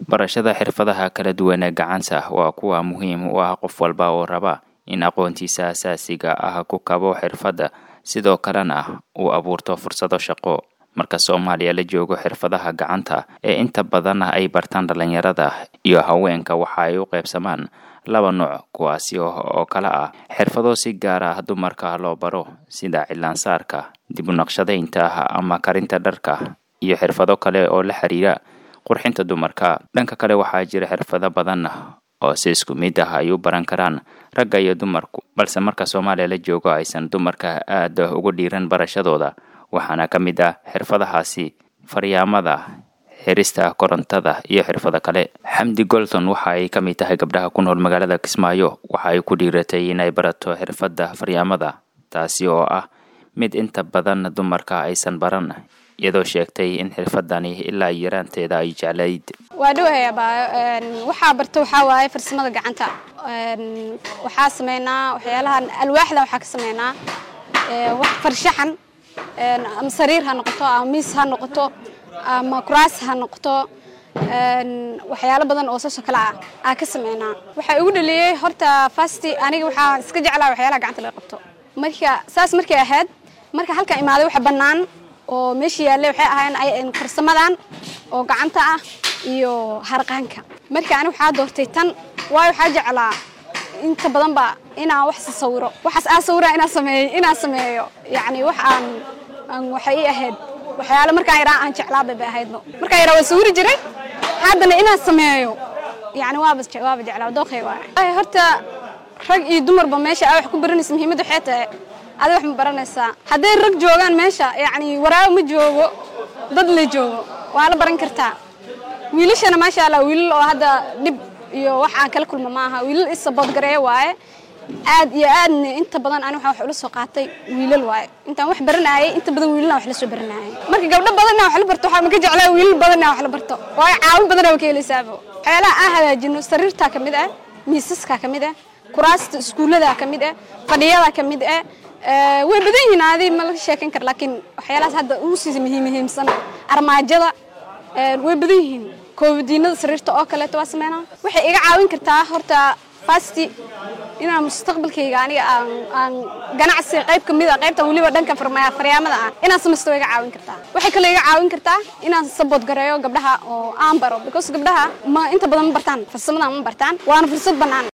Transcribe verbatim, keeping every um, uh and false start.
Barashada xirfadaha kala duwan ee gacanta waa kuwa muhiim u ah qof walba oo raba in aqoontiisa asaasiga ah ku kabo xirfadda sidoo kalena uu abuurto fursado shaqo. Marka Soomaaliya la joogo, xirfadaha gacanta ee inta badan ay bartaan dhalinyarada iyo haweenka waxa ay u qaybsamaan laba nooc, kuwaasi oo kala ah xirfado si gaar ah dumarka loo baro sida cilaan-saarka, dib u naqshadaynta ama karinta dharka, iyo xirfado kale oo la xiriira qurxinta dumarka. Dhanka kale waxaa jira xirfado badan oo si isku mid ah ay u baran karaan ragga iyo dumarku, balse marka Soomaaliya la joogo aysan dumarka aad ugu dhiiran barashadooda. Waxaana ka mid ah xirfadahaasi faryaamada, xirista korontada iyo xirfado kale. Xamdi Golton waxa ay ka mid tahay gabdhaha ku nool magaalada Kismaayo. Waxa ay ku dhiiratay inay barato xirfadda faryaamada, taasi oo ah mid inta badan dumarka aysan baran, iyadoo sheegtay in xirfadani ilaa yaraanteeda ay jeclayd. waa dhawayaba waxa barto waxa waaye farsamada gacanta. een waxa sameeynaa waxyaalahan alwaaxda waxa ka sameeynaa ee wax farshaxan een am sariir ha noqoto ama miis ha noqoto ama kuraas ha noqoto een waxyaalo badan oo soo kala ah ka sameeynaa. waxa ugu dhaliyay horta fasti aniga waxa iska jeclaa waxyaalaha gacanta laga qabto. marka saas markay ahayd marka halka imaaday waxa banaan oo meeshii yaallay waxay ahaayeen ay farsamadan oo gacanta ah iyo harqaanka. marka aniga waxa doortay tan waayo waxa jeclaa inta badan ba inaan wax sawiro waxaas aan sawiro inaan sameeyo inaan sameeyo yani wax aan aan waxay ahayd waxyaalo marka ay raan jeclaa bay ahaydno marka ay rawa sawiri jiray haddana inaan sameeyo yani waa bas jawaab jeclaa dooqay waa ay horta rag iyo dumarba meesha ay wax ku baranayso muhiimada waxay tahay ada wax ma baranaysaa haday rag joogan meesha yani waraaw ma joogo dad la joogo waa la baran kartaa. wiilashana ma sha Allah wiil oo hadda dib iyo wax aan kala kulmo maaha wiilal is support gareey waaye aad iyo aad inta badan aan wax u soo qaatay wiilal waaye intaan wax baranayay inta badan wiilana wax la soo baranayay. marka gabdho badan wax la barto waxa ma ka jeclaa wiilal badan wax la barto waayo caawin badan oo ka helisaabo. waxyaalaha aan hagaajino sariirta ka mid ah, miisaska ka mid ah, kuraasta iskuulada ka mid ah, fadhiyada ka mid ah, ee way badan yihiin aadi ma la sheekan kar laakiin waxyaalahaas hadda uu si muhiimsan armaajada ee way badan yihiin. koobdiinada sariirta oo kale waa sameeyna waxay iga caawin kartaa horta fasti inaan mustaqbalkayga aniga aan aan ganacsi qayb kamid ah qaybta waliba dhanka farmaya faryaamada ah inaan sameesto iga caawin kartaa. waxay kale iga caawin kartaa inaan support gareeyo gabdhaha oo aan baro because gabdhaha ma inta badan ma bartaan farsamada ma bartaan waana fursad banaan.